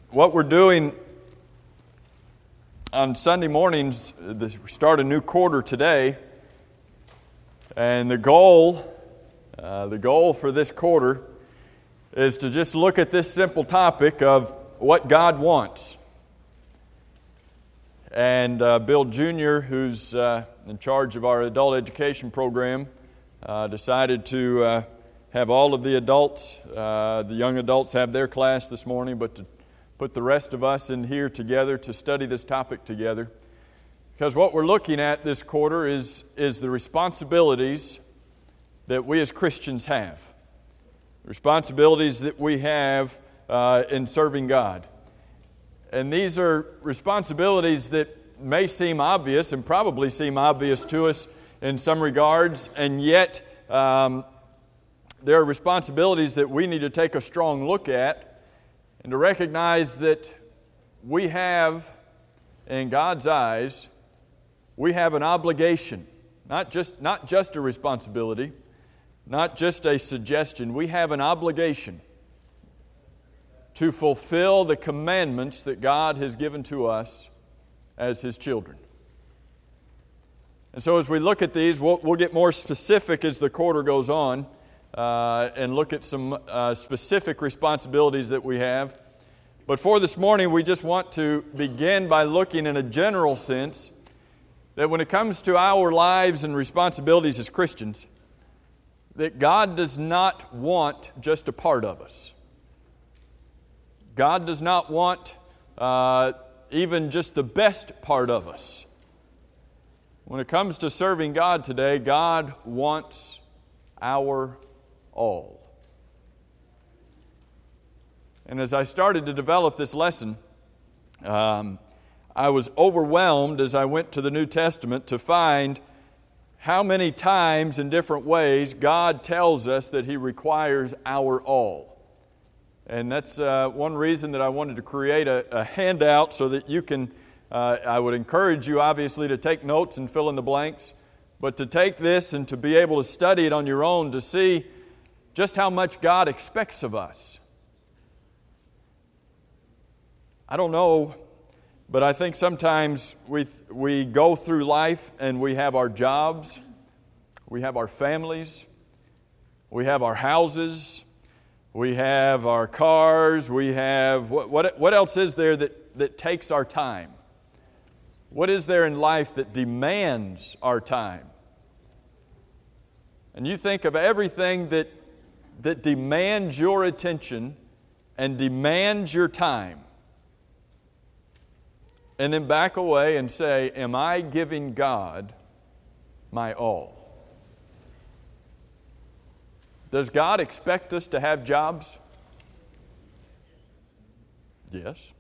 what we're doing on Sunday mornings, we start a new quarter today, and the goal for this quarter is to just look at this simple topic of what God wants. And Bill Jr., who's in charge of our adult education program, decided to have all of the adults, the young adults have their class this morning, but to put the rest of us in here together to study this topic together. Because what we're looking at this quarter is the responsibilities that we as Christians have. Responsibilities that we have in serving God. And these are responsibilities that may seem obvious and probably seem obvious to us in some regards, and yet there are responsibilities that we need to take a strong look at and to recognize that we have, in God's eyes, we have an obligation, not just a responsibility, not just a suggestion. We have an obligation to fulfill the commandments that God has given to us as His children. And so as we look at these, we'll get more specific as the quarter goes on and look at some specific responsibilities that we have. But for this morning, we just want to begin by looking in a general sense that when it comes to our lives and responsibilities as Christians, that God does not want just a part of us. God does not want even just the best part of us. When it comes to serving God today, God wants our all. And as I started to develop this lesson, I was overwhelmed as I went to the New Testament to find how many times in different ways God tells us that He requires our all. And that's one reason that I wanted to create a handout so that you can, I would encourage you obviously to take notes and fill in the blanks, but to take this and to be able to study it on your own to see just how much God expects of us. I don't know, but I think sometimes we go through life and we have our jobs, we have our families, we have our houses, we have our cars, we have, what else is there that takes our time? What is there in life that demands our time? And you think of everything that demands your attention and demands your time. And then back away and say, am I giving God my all? Does God expect us to have jobs? Yes.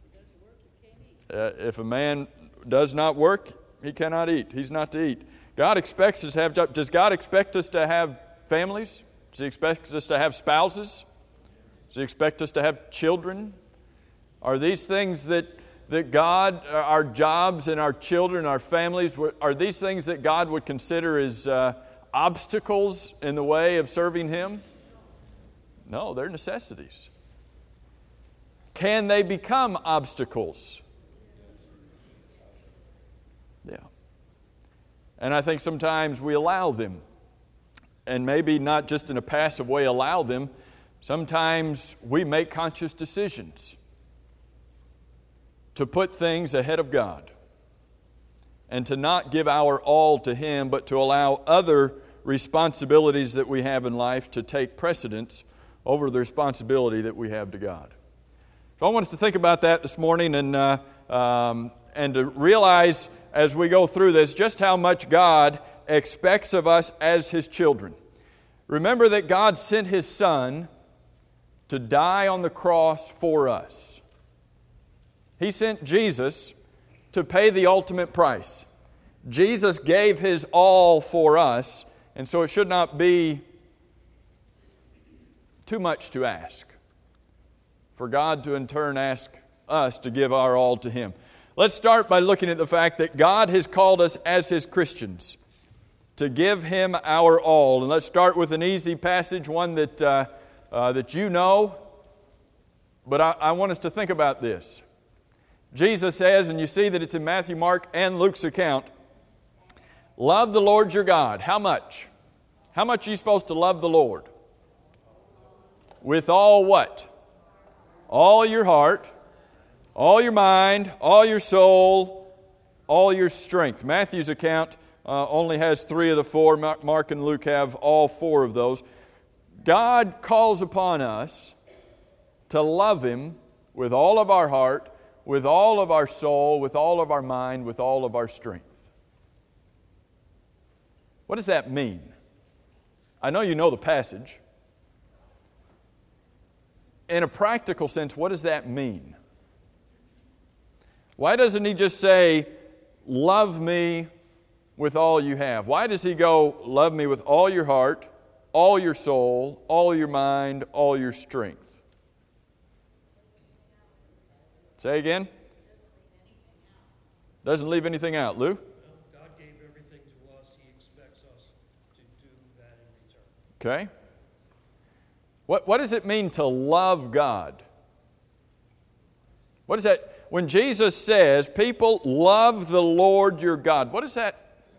If a man does not work, he cannot eat. He's not to eat. God expects us to have jobs. Does God expect us to have families? Does He expect us to have spouses? Does He expect us to have children? Are these things that God, our jobs and our children, our families, are these things that God would consider as obstacles in the way of serving Him? No, they're necessities. Can they become obstacles? Yeah. And I think sometimes we allow them. And maybe not just in a passive way allow them. Sometimes we make conscious decisions to put things ahead of God and to not give our all to Him, but to allow other responsibilities that we have in life to take precedence over the responsibility that we have to God. So I want us to think about that this morning and to realize as we go through this just how much God expects of us as His children. Remember that God sent His Son to die on the cross for us. He sent Jesus to pay the ultimate price. Jesus gave His all for us, and so it should not be too much to ask for God to in turn ask us to give our all to Him. Let's start by looking at the fact that God has called us as His Christians to give Him our all. And let's start with an easy passage, one that you know. But I want us to think about this. Jesus says, and you see that it's in Matthew, Mark, and Luke's account, love the Lord your God. How much? How much are you supposed to love the Lord? With all what? All your heart, all your mind, all your soul, all your strength. Matthew's account only has 3 of the 4. Mark and Luke have all 4 of those. God calls upon us to love Him with all of our heart, with all of our soul, with all of our mind, with all of our strength. What does that mean? I know you know the passage. In a practical sense, what does that mean? Why doesn't He just say, love me with all you have? Why does He go, love me with all your heart, all your soul, all your mind, all your strength? Say again? Doesn't leave anything out. Lou? God gave everything to us. He expects us to do that in return. Okay. What does it mean to love God? What is that? When Jesus says, people love the Lord your God, what does that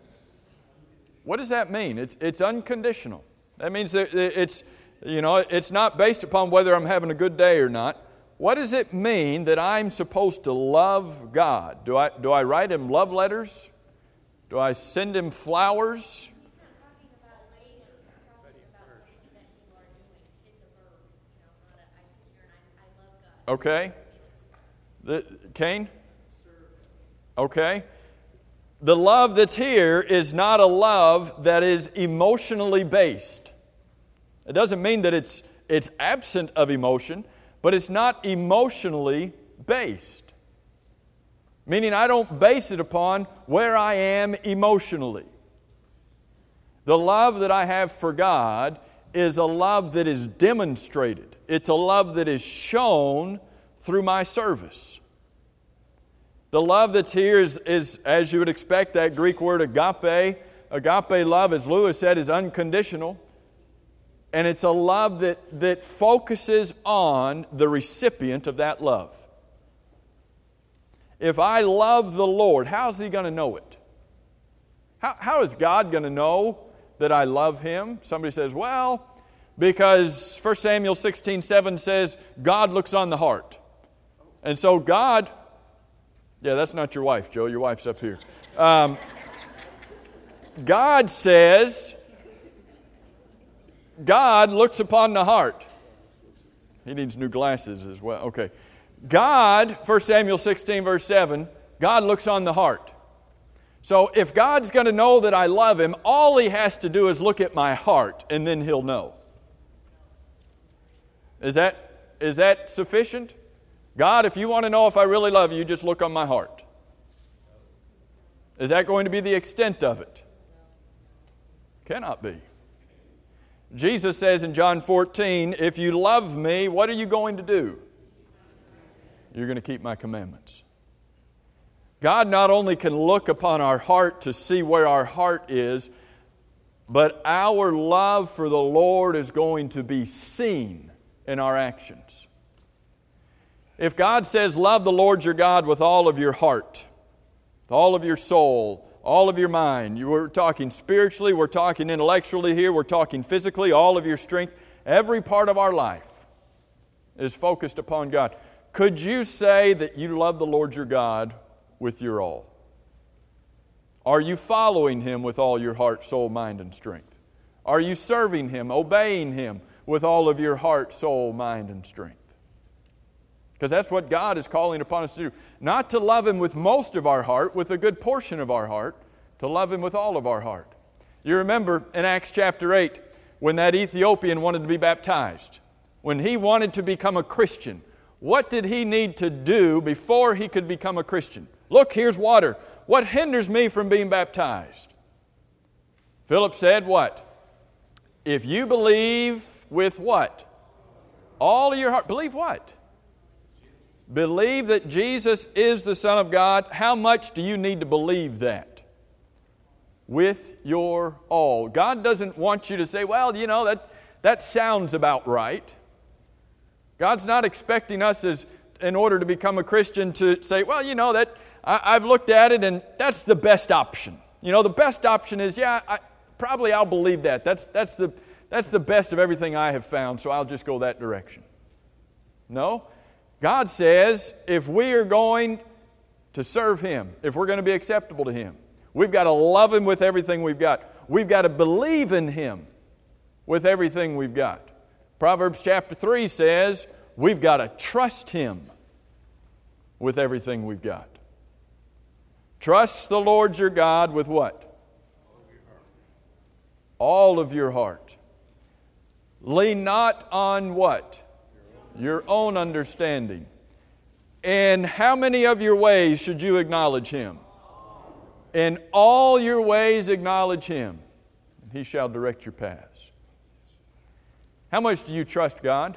mean? It's unconditional. That means that it's not based upon whether I'm having a good day or not. What does it mean that I'm supposed to love God? Do I write Him love letters? Do I send Him flowers? He's not talking about waiting. He's talking about something that you are doing. It's a verb. Not a, I sit here and I love God. Okay. Cain? Okay. The love that's here is not a love that is emotionally based. It doesn't mean that it's absent of emotion, but it's not emotionally based. Meaning I don't base it upon where I am emotionally. The love that I have for God is a love that is demonstrated. It's a love that is shown through my service. The love that's here is, as you would expect, that Greek word agape. Agape love, as Lewis said, is unconditional. And it's a love that focuses on the recipient of that love. If I love the Lord, how's He going to know it? How is God going to know that I love Him? Somebody says, well, because 1 Samuel 16:7 says, God looks on the heart. And so God... Yeah, that's not your wife, Joe. Your wife's up here. God says, God looks upon the heart. He needs new glasses as well. Okay. God, 1 Samuel 16, verse 7, God looks on the heart. So if God's going to know that I love Him, all He has to do is look at my heart, and then He'll know. Is that sufficient? God, if you want to know if I really love you, just look on my heart. Is that going to be the extent of it? Cannot be. Jesus says in John 14, if you love me, what are you going to do? You're going to keep my commandments. God not only can look upon our heart to see where our heart is, but our love for the Lord is going to be seen in our actions. If God says, love the Lord your God with all of your heart, with all of your soul, all of your mind, we're talking spiritually, we're talking intellectually here, we're talking physically, all of your strength, every part of our life is focused upon God. Could you say that you love the Lord your God with your all? Are you following Him with all your heart, soul, mind, and strength? Are you serving Him, obeying Him with all of your heart, soul, mind, and strength? Because that's what God is calling upon us to do. Not to love Him with most of our heart, with a good portion of our heart, to love Him with all of our heart. You remember in Acts chapter 8, when that Ethiopian wanted to be baptized, when he wanted to become a Christian, what did he need to do before he could become a Christian? Look, here's water. What hinders me from being baptized? Philip said what? If you believe with what? All of your heart. Believe what? Believe that Jesus is the Son of God. How much do you need to believe that? With your all. God doesn't want you to say, well, that sounds about right. God's not expecting us in order to become a Christian to say, well, you know, that I've looked at it and that's the best option. You know, the best option is, probably I'll believe that. That's the best of everything I have found, so I'll just go that direction. No. God says if we are going to serve Him, if we're going to be acceptable to Him, we've got to love Him with everything we've got. We've got to believe in Him with everything we've got. Proverbs chapter 3 says we've got to trust Him with everything we've got. Trust the Lord your God with what? All of your heart. Lean not on what? Your own understanding. In how many of your ways should you acknowledge Him? In all your ways acknowledge Him, and He shall direct your paths. How much do you trust God?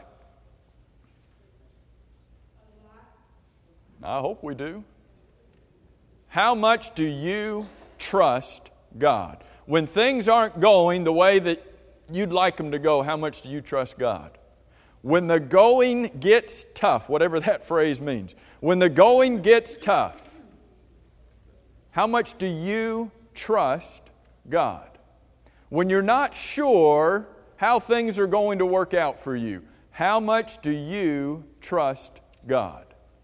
I hope we do. How much do you trust God? When things aren't going the way that you'd like them to go, how much do you trust God? When the going gets tough, whatever that phrase means, when the going gets tough, how much do you trust God? When you're not sure how things are going to work out for you, how much do you trust God?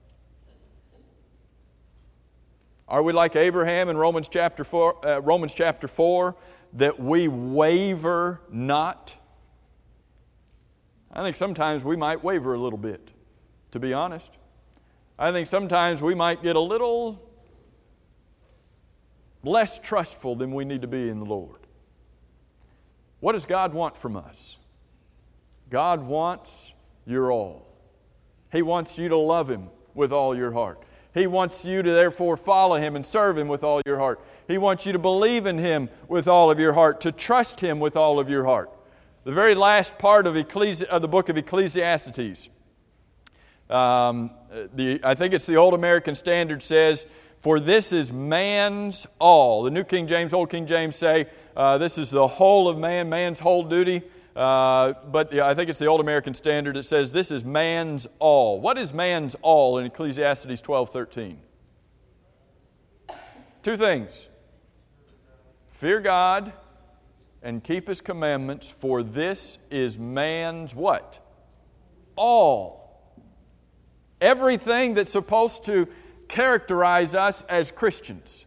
Are we like Abraham in Romans chapter 4, that we waver not? I think sometimes we might waver a little bit, to be honest. I think sometimes we might get a little less trustful than we need to be in the Lord. What does God want from us? God wants your all. He wants you to love Him with all your heart. He wants you to therefore follow Him and serve Him with all your heart. He wants you to believe in Him with all of your heart, to trust Him with all of your heart. The very last part of the book of Ecclesiastes, I think it's the Old American Standard says, for this is man's all. The New King James, Old King James say, this is the whole of man, man's whole duty. But I think it's the Old American Standard that says this is man's all. What is man's all in Ecclesiastes 12:13? Two things. Fear God and keep His commandments, for this is man's what? All. Everything that's supposed to characterize us as Christians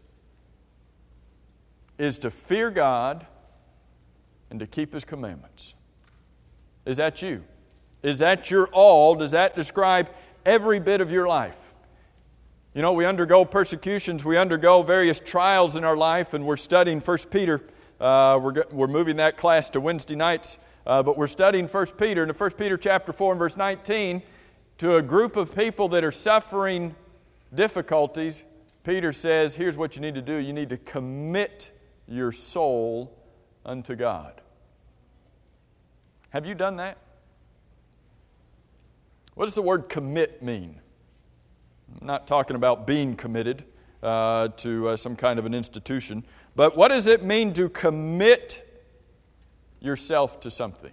is to fear God and to keep His commandments. Is that you? Is that your all? Does that describe every bit of your life? You know, we undergo persecutions, we undergo various trials in our life, and we're studying 1 Peter. We're moving that class to Wednesday nights, but we're studying 1 Peter. In 1 Peter chapter 4 and verse 19, to a group of people that are suffering difficulties, Peter says, here's what you need to do. You need to commit your soul unto God. Have you done that? What does the word commit mean? I'm not talking about being committed to some kind of an institution, but what does it mean to commit yourself to something?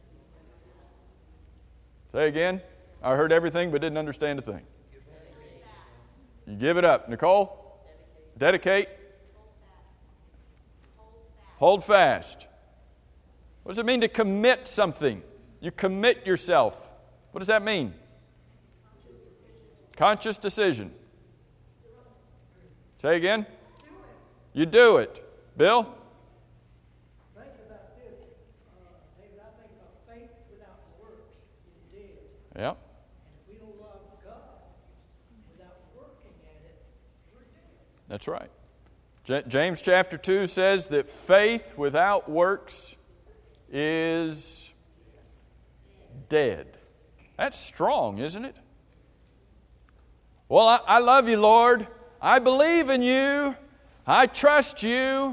Say again. I heard everything but didn't understand a thing. You give it up. Nicole? Dedicate. Hold fast. What does it mean to commit something? You commit yourself. What does that mean? Conscious decision. Say again. You do it. Bill? Think about this, David. I think about faith without works is dead. Yeah. And if we don't love God without working at it, we're dead. That's right. James chapter 2 says that faith without works is dead. That's strong, isn't it? Well, I love you, Lord. I believe in you. I trust you.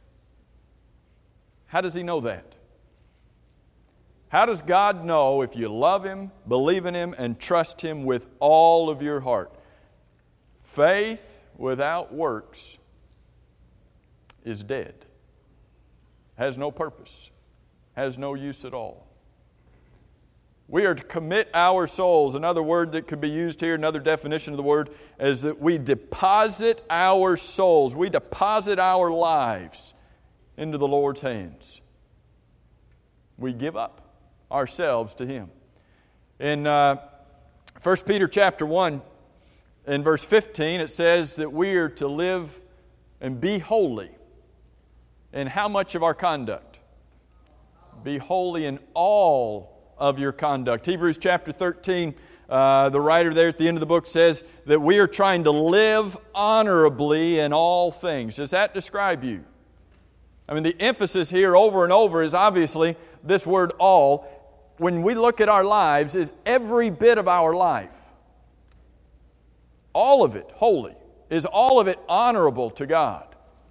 How does He know that? How does God know if you love Him, believe in Him, and trust Him with all of your heart? Faith without works is dead. Has no purpose. Has no use at all. We are to commit our souls. Another word that could be used here, another definition of the word, is that we deposit our souls. We deposit our lives into the Lord's hands. We give up ourselves to Him. In 1 Peter chapter 1, in verse 15, it says that we are to live and be holy. And how much of our conduct? Be holy in all of your conduct. Hebrews chapter 13, the writer there at the end of the book says that we are trying to live honorably in all things. Does that describe you? I mean, the emphasis here over and over is obviously this word all. When we look at our lives, is every bit of our life. All of it holy. Is all of it honorable to God?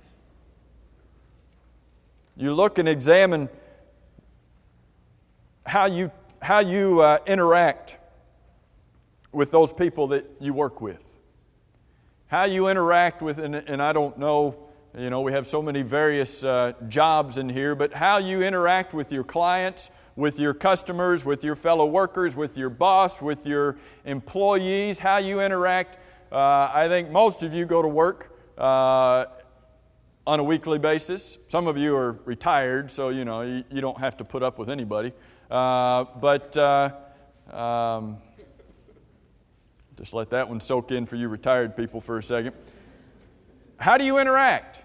You look and examine how you interact with those people that you work with. How you interact with, and I don't know, we have so many various jobs in here, but how you interact with your clients, with your customers, with your fellow workers, with your boss, with your employees, how you interact. I think most of you go to work on a weekly basis. Some of you are retired, so you don't have to put up with anybody. But just let that one soak in for you retired people for a second. How do you interact?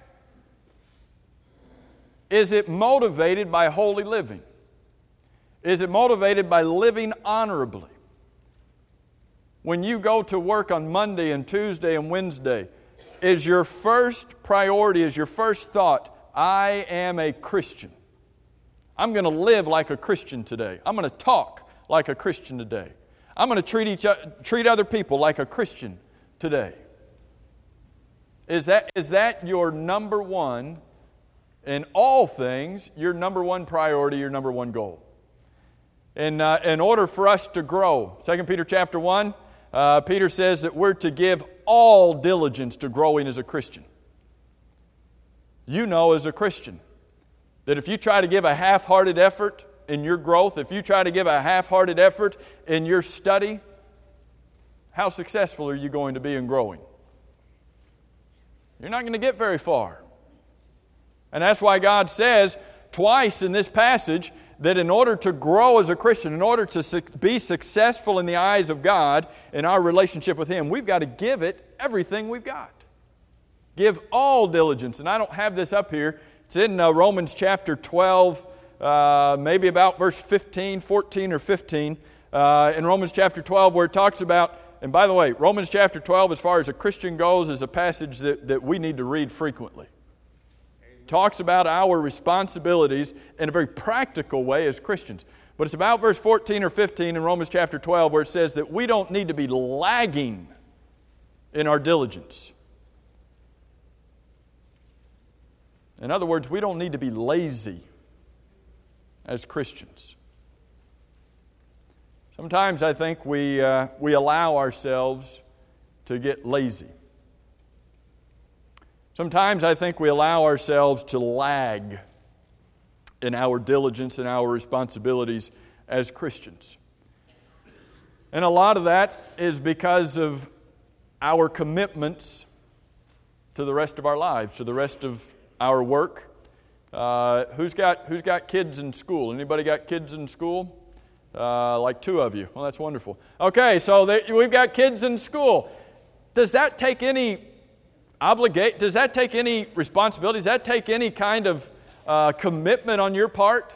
Is it motivated by holy living? Is it motivated by living honorably? When you go to work on Monday and Tuesday and Wednesday, is your first priority, is your first thought, I am a Christian. I'm going to live like a Christian today. I'm going to talk like a Christian today. I'm going to treat other people like a Christian today. Is that your number one, in all things, your number one priority, your number one goal? In order for us to grow, 2 Peter chapter 1, Peter says that we're to give all diligence to growing as a Christian. You know as a Christian that if you try to give a half-hearted effort in your growth, if you try to give a half-hearted effort in your study, how successful are you going to be in growing? You're not going to get very far. And that's why God says twice in this passage that in order to grow as a Christian, in order to be successful in the eyes of God in our relationship with Him, we've got to give it everything we've got. Give all diligence. And I don't have this up here. It's in Romans chapter 12, maybe about verse 14 or 15. In Romans chapter 12 where it talks about, and by the way, Romans chapter 12 as far as a Christian goes is a passage that we need to read frequently. Talks about our responsibilities in a very practical way as Christians. But it's about verse 14 or 15 in Romans chapter 12 where it says that we don't need to be lagging in our diligence. In other words, we don't need to be lazy as Christians. Sometimes I think we allow ourselves to get lazy. Sometimes I think we allow ourselves to lag in our diligence and our responsibilities as Christians. And a lot of that is because of our commitments to the rest of our lives, to the rest of our work. Who's got kids in school? Anybody got kids in school? Like two of you. Well, that's wonderful. Okay, so we've got kids in school. Does that take any does that take any responsibility? Does that take any kind of commitment on your part?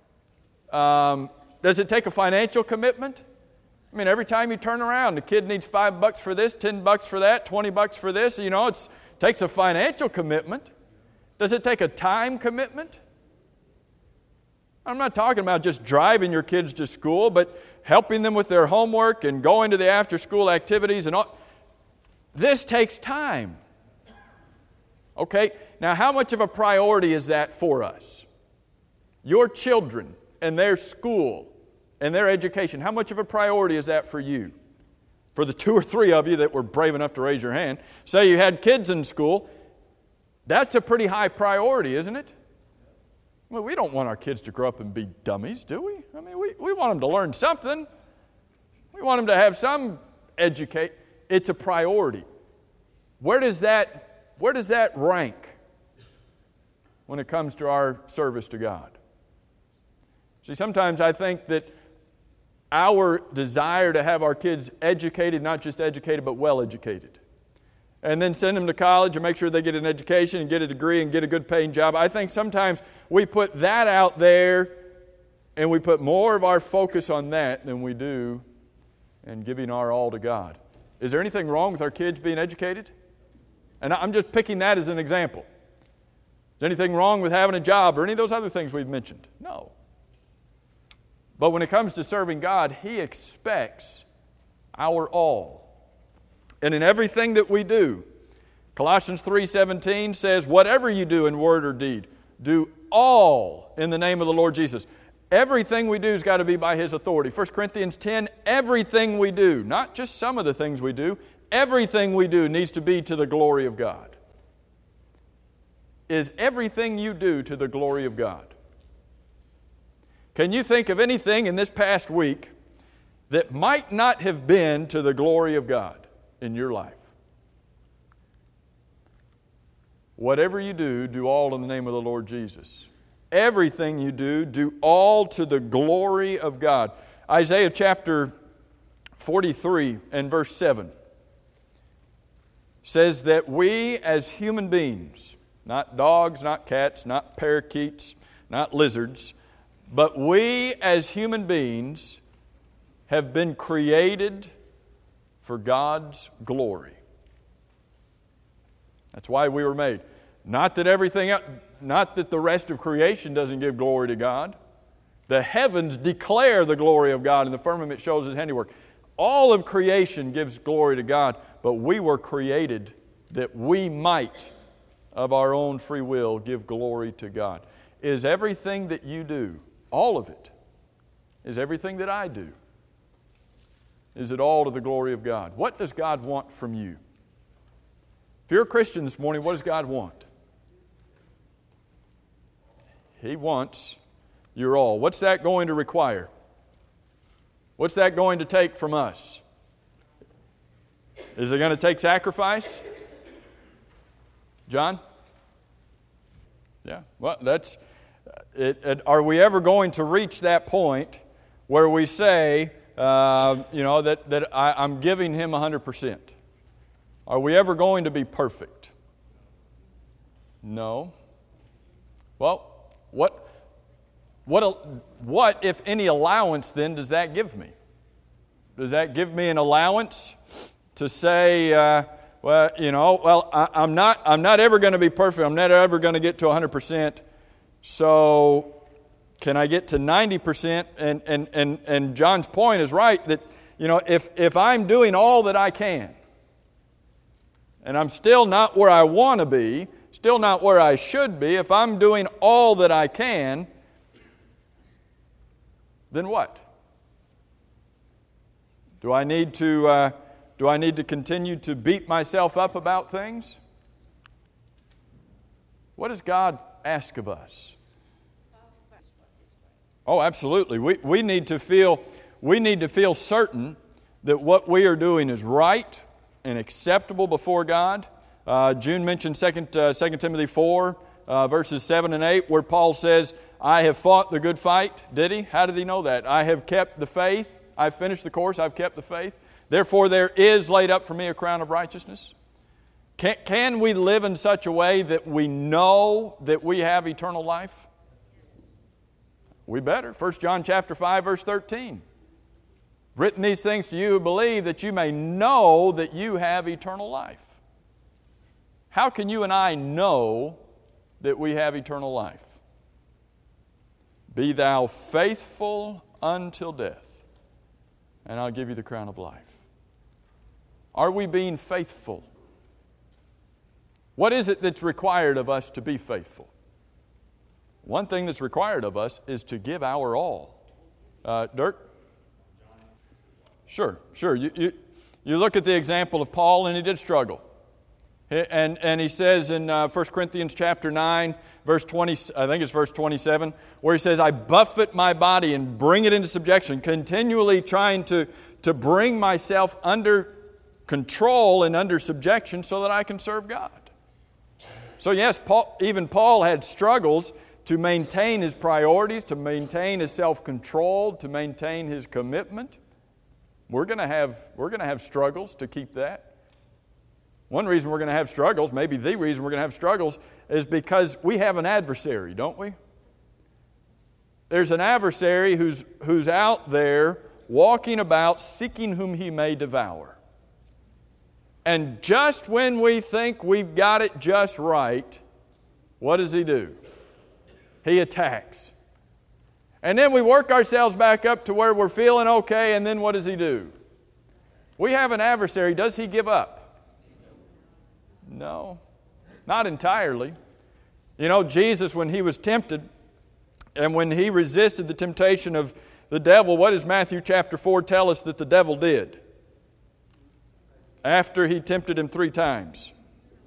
Does it take a financial commitment? I mean, every time you turn around, the kid needs $5 for this, $10 for that, $20 for this. It takes a financial commitment. Does it take a time commitment? I'm not talking about just driving your kids to school, but helping them with their homework and going to the after-school activities and all. This takes time. Okay, now how much of a priority is that for us? Your children and their school and their education, how much of a priority is that for you? For the 2 or 3 of you that were brave enough to raise your hand, say you had kids in school, that's a pretty high priority, isn't it? I mean, we don't want our kids to grow up and be dummies, do we? I mean, we want them to learn something. We want them to have some educate. It's a priority. Where does that rank when it comes to our service to God? See, sometimes I think that our desire to have our kids educated, not just educated, but well educated, and then send them to college and make sure they get an education and get a degree and get a good paying job. I think sometimes we put that out there and we put more of our focus on that than we do in giving our all to God. Is there anything wrong with our kids being educated? And I'm just picking that as an example. Is there anything wrong with having a job or any of those other things we've mentioned? No. But when it comes to serving God, He expects our all. And in everything that we do, Colossians 3:17 says, whatever you do in word or deed, do all in the name of the Lord Jesus. Everything we do has got to be by His authority. 1 Corinthians 10, everything we do, not just some of the things we do, everything we do needs to be to the glory of God. Is everything you do to the glory of God? Can you think of anything in this past week that might not have been to the glory of God in your life? Whatever you do, do all in the name of the Lord Jesus. Everything you do, do all to the glory of God. Isaiah chapter 43 and verse 7 says that we as human beings, not dogs, not cats, not parakeets, not lizards, but we as human beings have been created for God's glory. That's why we were made. Not that the rest of creation doesn't give glory to God. The heavens declare the glory of God, and the firmament shows His handiwork. All of creation gives glory to God, but we were created that we might, of our own free will, give glory to God. Is everything that you do, all of it, is everything that I do, is it all to the glory of God? What does God want from you? If you're a Christian this morning, what does God want? He wants your all. What's that going to require? What's that going to take from us? Is it going to take sacrifice? John? Yeah, well, that's it. Are we ever going to reach that point where we say, that I'm giving Him 100%? Are we ever going to be perfect? No. Well, what if any allowance then does that give me? Does that give me an allowance to say, I'm not ever going to be perfect. I'm not ever going to get to 100%. So can I get to 90%? And John's point is right that, if I'm doing all that I can, and I'm still not where I want to be, still not where I should be, if I'm doing all that I can, then what? Do I need to continue to beat myself up about things? What does God ask of us? Oh, absolutely. We need to feel certain that what we are doing is right and acceptable before God. June mentioned 2 Timothy 4, verses 7 and 8, where Paul says, I have fought the good fight. Did he? How did he know that? I have kept the faith. I've finished the course. I've kept the faith. Therefore, there is laid up for me a crown of righteousness. Can we live in such a way that we know that we have eternal life? We better. 1 John chapter 5, verse 13. Written these things to you who believe, that you may know that you have eternal life. How can you and I know that we have eternal life? Be thou faithful until death, and I'll give you the crown of life. Are we being faithful? What is it that's required of us to be faithful? One thing that's required of us is to give our all. Dirk? Sure. You look at the example of Paul, and he did struggle. And he says in 1 Corinthians chapter 9, verse 20, I think it's verse 27, where he says, I buffet my body and bring it into subjection, continually trying to bring myself under control and under subjection so that I can serve God. So yes, even Paul had struggles to maintain his priorities, to maintain his self-control, to maintain his commitment. We're going to have struggles to keep that. One reason we're going to have struggles, maybe the reason we're going to have struggles, is because we have an adversary, don't we? There's an adversary who's out there walking about seeking whom he may devour. And just when we think we've got it just right, what does he do? He attacks. And then we work ourselves back up to where we're feeling okay, and then what does he do? We have an adversary. Does he give up? No, not entirely. You know, Jesus, when he was tempted and when he resisted the temptation of the devil, what does Matthew chapter 4 tell us that the devil did? After he tempted him 3 times.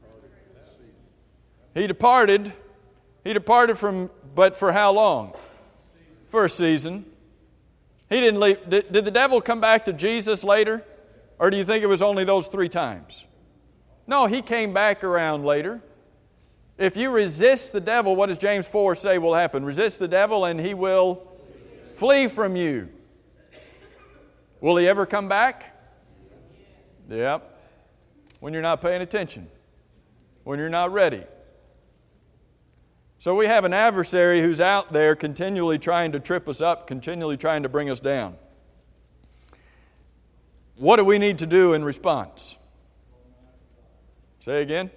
He departed from, but for how long? For a season. He didn't leave. Did the devil come back to Jesus later? Or do you think it was only those 3 times? No, he came back around later. If you resist the devil, what does James 4 say will happen? Resist the devil and he will flee from you. Will he ever come back? Yep. When you're not paying attention. When you're not ready. So we have an adversary who's out there continually trying to trip us up, continually trying to bring us down. What do we need to do in response? Say again.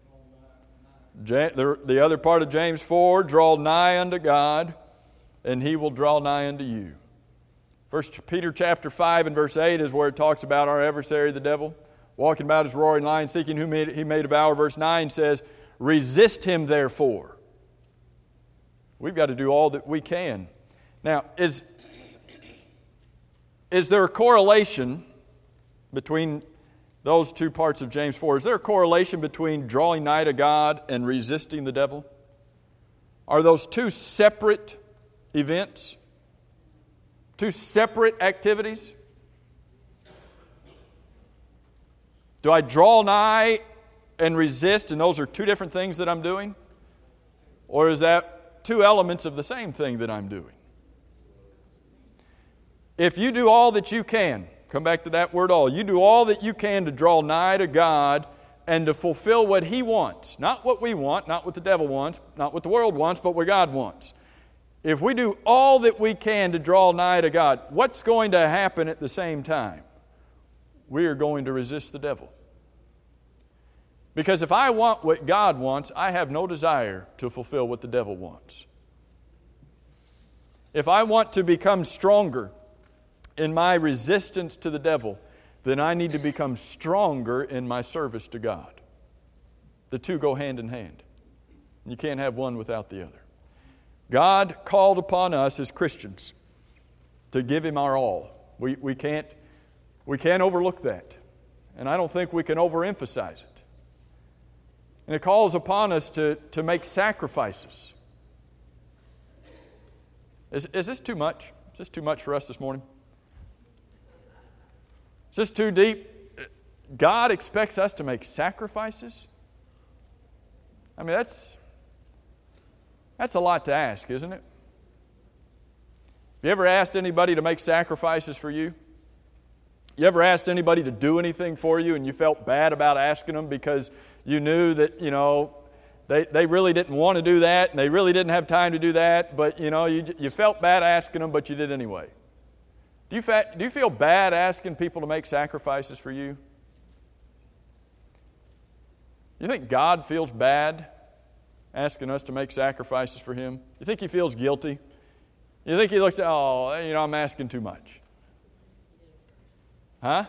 The other part of James 4, draw nigh unto God, and He will draw nigh unto you. 1 Peter chapter 5 and verse 8 is where it talks about our adversary, the devil, walking about as roaring lion, seeking whom he may devour. Verse 9 says, resist him therefore. We've got to do all that we can. Now, is there a correlation between those 2 parts of James 4? Is there a correlation between drawing nigh to God and resisting the devil? Are those 2 separate events? 2 separate activities? Do I draw nigh and resist, and those are 2 different things that I'm doing? Or is that 2 elements of the same thing that I'm doing? If you do all that you can, come back to that word all, you do all that you can to draw nigh to God and to fulfill what He wants. Not what we want, not what the devil wants, not what the world wants, but what God wants. If we do all that we can to draw nigh to God, what's going to happen at the same time? We are going to resist the devil. Because if I want what God wants, I have no desire to fulfill what the devil wants. If I want to become stronger in my resistance to the devil, then I need to become stronger in my service to God. The 2 go hand in hand. You can't have one without the other. God called upon us as Christians to give Him our all. We can't overlook that. And I don't think we can overemphasize it. And it calls upon us to make sacrifices. Is this too much? Is this too much for us this morning? Is this too deep? God expects us to make sacrifices? I mean, that's a lot to ask, isn't it? Have you ever asked anybody to make sacrifices for you? You ever asked anybody to do anything for you and you felt bad about asking them because you knew that, they really didn't want to do that and they really didn't have time to do that, but, you felt bad asking them, but you did anyway. Do you feel bad asking people to make sacrifices for you? You think God feels bad asking us to make sacrifices for Him? You think He feels guilty? You think He looks at, I'm asking too much? Huh?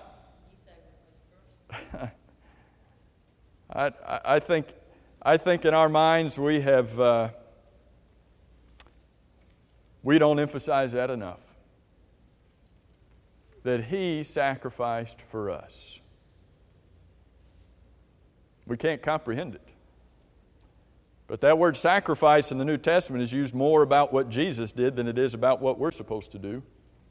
I think in our minds we don't emphasize that enough. That He sacrificed for us. We can't comprehend it. But that word sacrifice in the New Testament is used more about what Jesus did than it is about what we're supposed to do.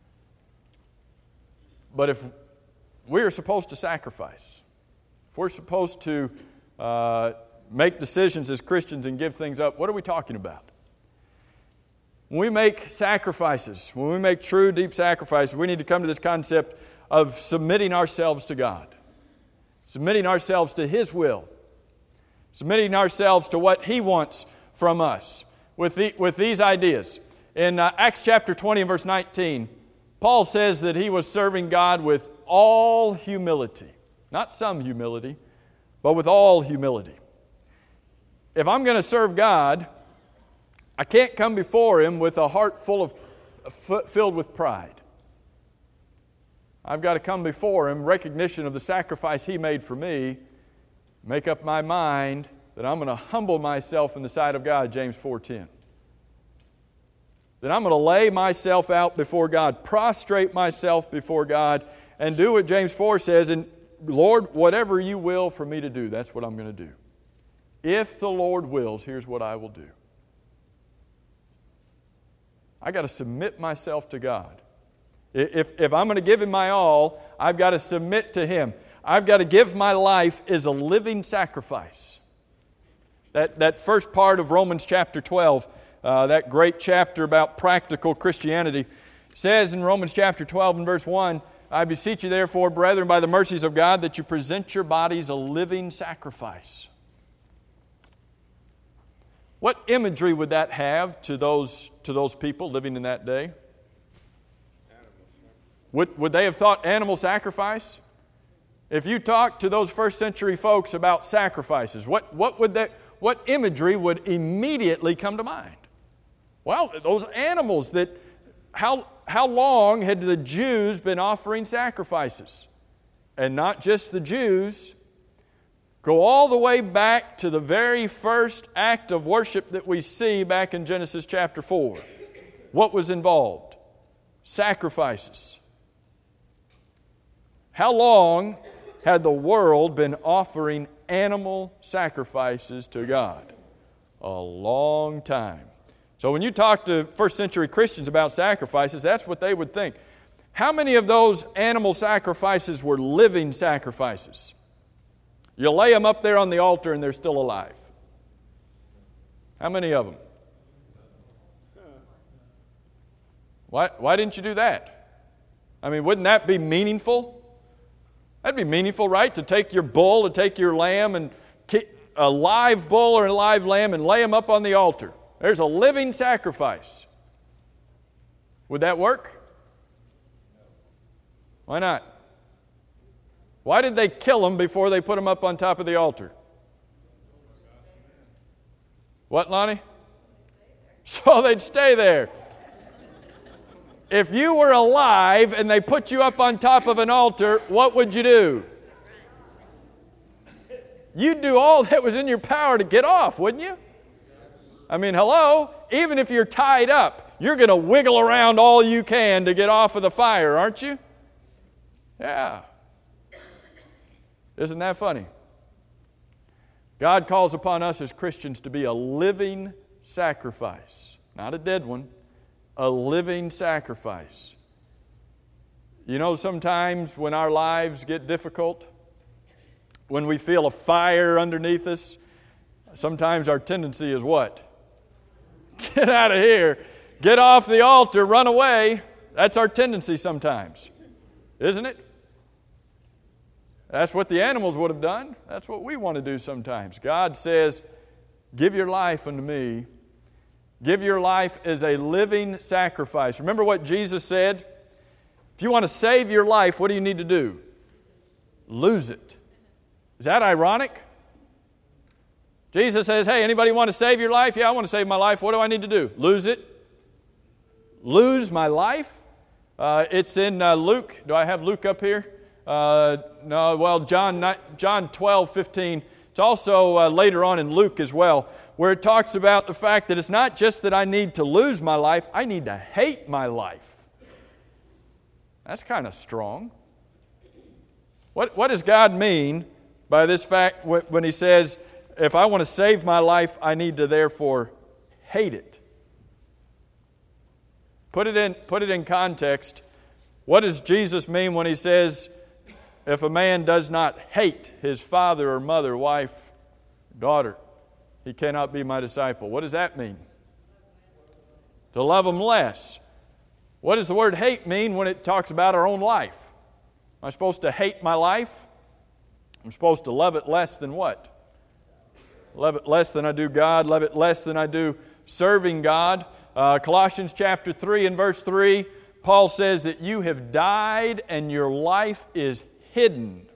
But if we are supposed to sacrifice, if we're supposed to make decisions as Christians and give things up, what are we talking about? When we make sacrifices, when we make true, deep sacrifices, we need to come to this concept of submitting ourselves to God, submitting ourselves to His will, submitting ourselves to what He wants from us with these ideas. In Acts chapter 20 and verse 19, Paul says that he was serving God with all humility. Not some humility, but with all humility. If I'm going to serve God, I can't come before Him with a heart filled with pride. I've got to come before Him, recognition of the sacrifice He made for me, make up my mind that I'm going to humble myself in the sight of God, James 4:10. That I'm going to lay myself out before God, prostrate myself before God, and do what James 4 says, and Lord, whatever You will for me to do, that's what I'm going to do. If the Lord wills, here's what I will do. I got to submit myself to God. If I'm going to give Him my all, I've got to submit to Him. I've got to give my life as a living sacrifice. That first part of Romans chapter 12, that great chapter about practical Christianity, says in Romans chapter 12 and verse 1, I beseech you therefore, brethren, by the mercies of God, that you present your bodies a living sacrifice. What imagery would that have to those people living in that day? Would they have thought animal sacrifice? If you talk to those first century folks about sacrifices, what imagery would immediately come to mind? Well, those animals that, how long had the Jews been offering sacrifices? And not just the Jews. Go all the way back to the very first act of worship that we see back in Genesis chapter 4. What was involved? Sacrifices. How long had the world been offering animal sacrifices to God? A long time. So when you talk to first century Christians about sacrifices, that's what they would think. How many of those animal sacrifices were living sacrifices? You lay them up there on the altar and they're still alive. How many of them? Why didn't you do that? I mean, wouldn't that be meaningful? That'd be meaningful, right? To take your bull, to take your lamb, and a live bull or a live lamb and lay them up on the altar. There's a living sacrifice. Would that work? Why not? Why did they kill them before they put them up on top of the altar? What, Lonnie? So they'd stay there. If you were alive and they put you up on top of an altar, what would you do? You'd do all that was in your power to get off, wouldn't you? I mean, hello? Even if you're tied up, you're going to wiggle around all you can to get off of the fire, aren't you? Yeah. Isn't that funny? God calls upon us as Christians to be a living sacrifice, not a dead one, a living sacrifice. You know, sometimes when our lives get difficult, when we feel a fire underneath us, sometimes our tendency is what? Get out of here. Get off the altar, run away. That's our tendency sometimes, isn't it? That's what the animals would have done. That's what we want to do sometimes. God says, give your life unto me. Give your life as a living sacrifice. Remember what Jesus said? If you want to save your life, what do you need to do? Lose it. Is that ironic? Jesus says, hey, anybody want to save your life? Yeah, I want to save my life. What do I need to do? Lose it? Lose my life? It's in Luke. Do I have Luke up here? No, well, John 12:15. It's also later on in Luke as well, where it talks about the fact that it's not just that I need to lose my life, I need to hate my life. That's kind of strong. What does God mean by this fact when he says, if I want to save my life, I need to therefore hate it. Put it in context. What does Jesus mean when he says, if a man does not hate his father or mother, wife, daughter, he cannot be my disciple? What does that mean? To love them less. What does the word hate mean when it talks about our own life? Am I supposed to hate my life? I'm supposed to love it less than what? Love it less than I do God. Love it less than I do serving God. Colossians chapter 3 and verse 3, Paul says that you have died and your life is hidden.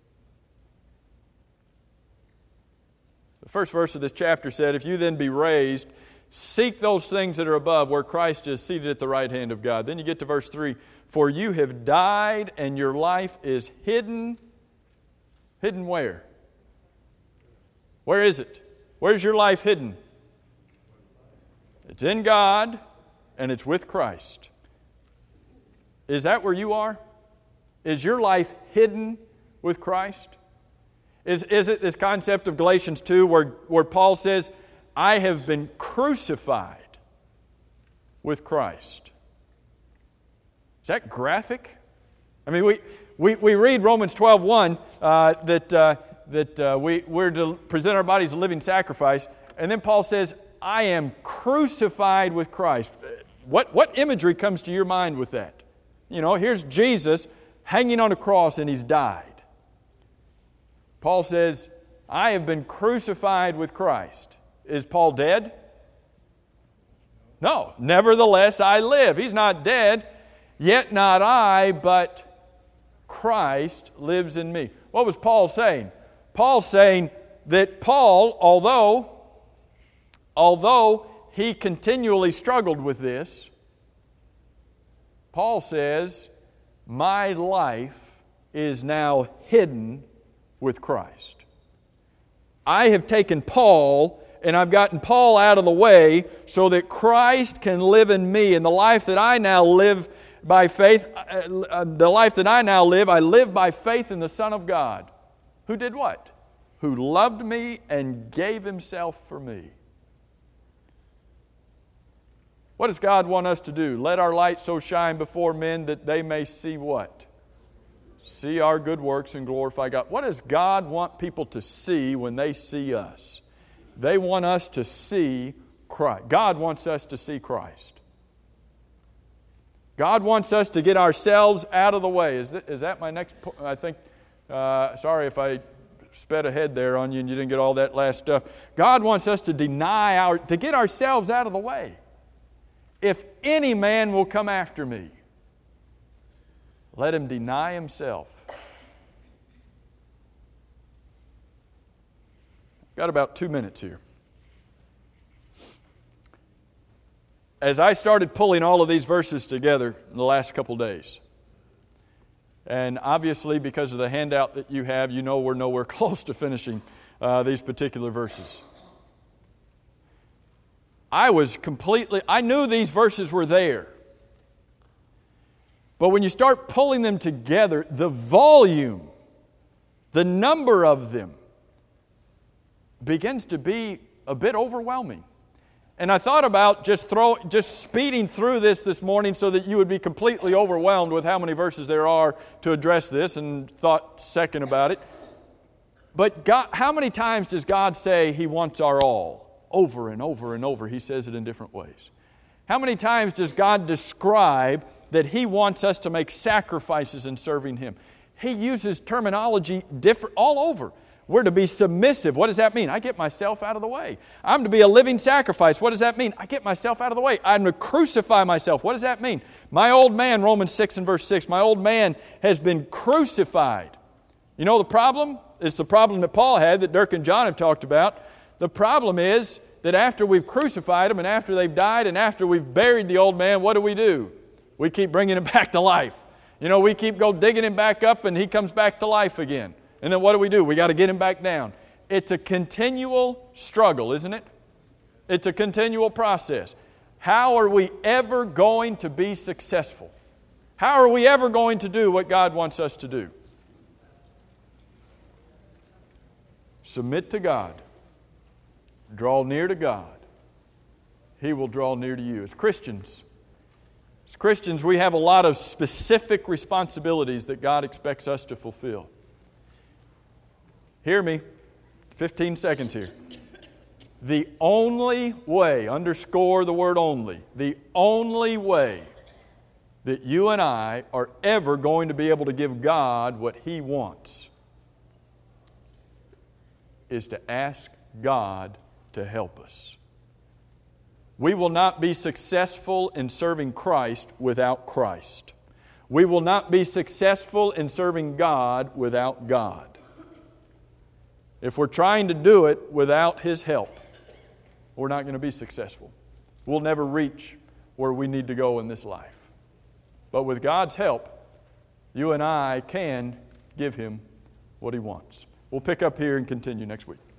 The first verse of this chapter said, if you then be raised, seek those things that are above, where Christ is seated at the right hand of God. Then you get to verse 3, for you have died and your life is hidden. Hidden where? Where is it? Where's your life hidden? It's in God and it's with Christ. Is that where you are? Is your life hidden with Christ? Is it this concept of Galatians 2 where Paul says, I have been crucified with Christ? Is that graphic? I mean, we read Romans 12:1 that we're to present our bodies a living sacrifice, and then Paul says, I am crucified with Christ. What imagery comes to your mind with that? You know, here's Jesus hanging on a cross and He's died. Paul says, I have been crucified with Christ. Is Paul dead? No. Nevertheless, I live. He's not dead. Yet not I, but Christ lives in me. What was Paul saying? Paul's saying that Paul, although he continually struggled with this, Paul says, my life is now hidden with Christ. I have taken Paul and I've gotten Paul out of the way so that Christ can live in me. And the life that I now live by faith, I live by faith in the Son of God. Who did what? Who loved me and gave Himself for me. What does God want us to do? Let our light so shine before men that they may see what? See our good works and glorify God. What does God want people to see when they see us? They want us to see Christ. God wants us to see Christ. God wants us to get ourselves out of the way. Is that my next point? I think, sorry if I sped ahead there on you and you didn't get all that last stuff. God wants us to to get ourselves out of the way. If any man will come after me, let him deny himself. Got about 2 minutes here. As I started pulling all of these verses together in the last couple days, and obviously because of the handout that you have, you know we're nowhere close to finishing these particular verses. I knew these verses were there. But when you start pulling them together, the volume, the number of them, begins to be a bit overwhelming. And I thought about just speeding through this morning so that you would be completely overwhelmed with how many verses there are to address this, and thought second about it. But God, how many times does God say He wants our all? Over and over and over, He says it in different ways. How many times does God describe that He wants us to make sacrifices in serving Him? He uses terminology different all over. We're to be submissive. What does that mean? I get myself out of the way. I'm to be a living sacrifice. What does that mean? I get myself out of the way. I'm to crucify myself. What does that mean? My old man, Romans 6 and verse 6, my old man has been crucified. You know the problem? It's the problem that Paul had, that Dirk and John have talked about. The problem is that after we've crucified them and after they've died and after we've buried the old man, what do? We keep bringing him back to life. You know, we keep digging him back up and he comes back to life again. And then what do? We got to get him back down. It's a continual struggle, isn't it? It's a continual process. How are we ever going to be successful? How are we ever going to do what God wants us to do? Submit to God. Draw near to God. He will draw near to you. As Christians, we have a lot of specific responsibilities that God expects us to fulfill. Hear me. 15 seconds here. The only way, underscore the word only, the only way that you and I are ever going to be able to give God what He wants is to ask God to help us. We will not be successful in serving Christ without Christ. We will not be successful in serving God without God. If we're trying to do it without His help, we're not going to be successful. We'll never reach where we need to go in this life. But with God's help, you and I can give Him what He wants. We'll pick up here and continue next week.